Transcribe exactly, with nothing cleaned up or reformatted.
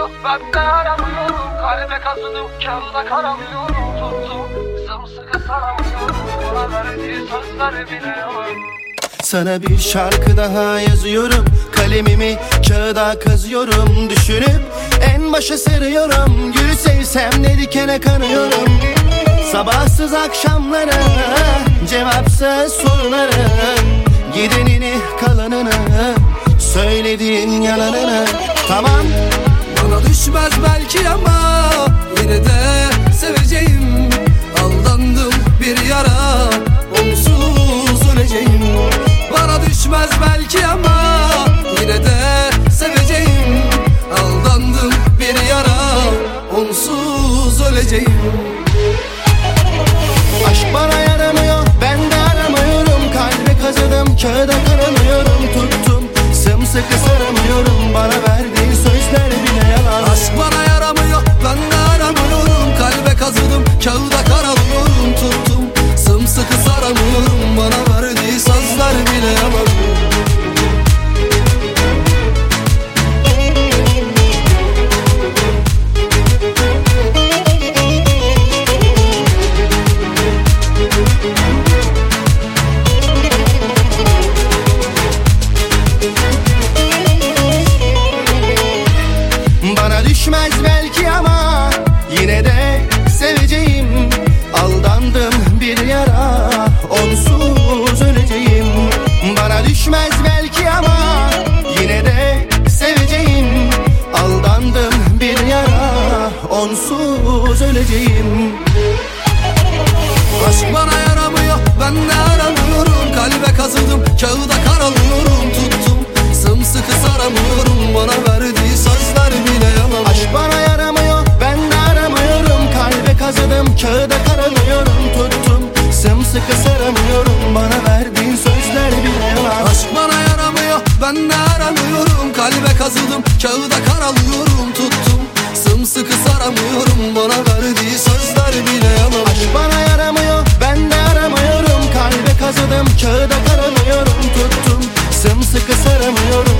Ben de aramıyorum, kalbe kazınıp kağıda karamıyorum. Tuttum, sımsıkı saramıyorum, bana verdiği sözler bile yalan. Sana bir şarkı daha yazıyorum, kalemimi kağıda kazıyorum. Düşünüp en başa sarıyorum, gülü sevsem ne dikene kanıyorum. Sabahsız akşamlara, cevapsız sorulara, gidenini kalanını, söylediğin yalanını. Tamam, bana düşmez belki ama yine de seveceğim. Aldandım bir yara, onsuz öleceğim. Bana düşmez belki ama yine de seveceğim. Aldandım bir yara, onsuz öleceğim. aşk bana yaramıyor, ben de aramıyorum. Kalbe kazıdım, kağıda karamıyorum. Tuttum, sımsıkı saramıyorum, bana verdiğin sözler bile yalan. Aşk bana yaramıyor, ben de aramıyorum. Kalbe kazıdım, kağıda karalıyorum. Tuttum, sımsıkı saramıyorum, bana verdiği sözler bile yalan. Bana düşmez belki ama yine de seveceğim. Aldandım bir yara, onsuz öleceğim. Bana düşmez belki ama yine de seveceğim. Aldandım bir yara, onsuz öleceğim. Aşk bana yaramıyor, ben de aramıyorum. Kalbe kazıdım, kağıda karalıyorum. Tuttum, sımsıkı saramıyorum, bana verdiği sözler bile yalan. Aşk bana yaramıyor, ben de aramıyorum. Kalbe kazıdım, kağıda karalıyorum. Tuttum, sımsıkı saramıyorum, bana verdiğin sözler bile yalan. Aşk bana yaramıyor, ben de aramıyorum. Kalbe kazıdım, kağıda karalıyorum. Tuttum, sımsıkı saramıyorum, bana verdiği sözler bile yalan. Aşk bana yaramıyor, ben de aramıyorum. Kalbe kazıdım, kağıda karalıyorum. Tuttum, sımsıkı saramıyorum,